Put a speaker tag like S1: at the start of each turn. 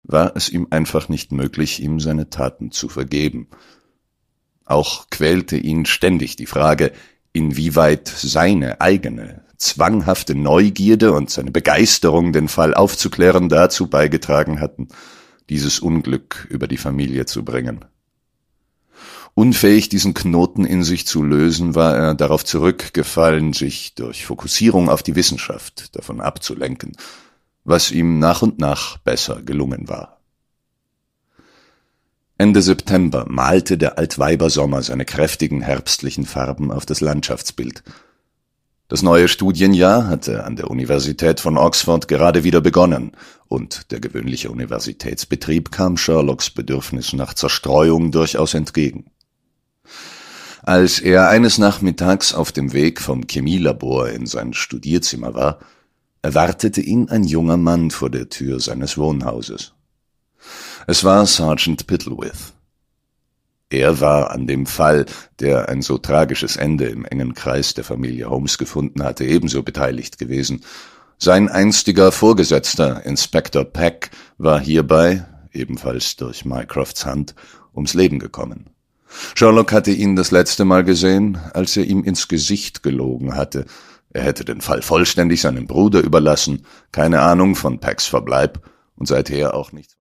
S1: war es ihm einfach nicht möglich, ihm seine Taten zu vergeben. Auch quälte ihn ständig die Frage, inwieweit seine eigene, zwanghafte Neugierde und seine Begeisterung, den Fall aufzuklären, dazu beigetragen hatten, dieses Unglück über die Familie zu bringen. Unfähig, diesen Knoten in sich zu lösen, war er darauf zurückgefallen, sich durch Fokussierung auf die Wissenschaft davon abzulenken, was ihm nach und nach besser gelungen war. Ende September malte der Altweibersommer seine kräftigen herbstlichen Farben auf das Landschaftsbild. Das neue Studienjahr hatte an der Universität von Oxford gerade wieder begonnen, und der gewöhnliche Universitätsbetrieb kam Sherlocks Bedürfnis nach Zerstreuung durchaus entgegen. Als er eines Nachmittags auf dem Weg vom Chemielabor in sein Studierzimmer war, erwartete ihn ein junger Mann vor der Tür seines Wohnhauses. Es war Sergeant Pittlewith. Er war an dem Fall, der ein so tragisches Ende im engen Kreis der Familie Holmes gefunden hatte, ebenso beteiligt gewesen. Sein einstiger Vorgesetzter, Inspektor Peck, war hierbei, ebenfalls durch Mycrofts Hand, ums Leben gekommen. Sherlock hatte ihn das letzte Mal gesehen, als er ihm ins Gesicht gelogen hatte. Er hätte den Fall vollständig seinem Bruder überlassen, keine Ahnung von Pecks Verbleib und seither auch nichts.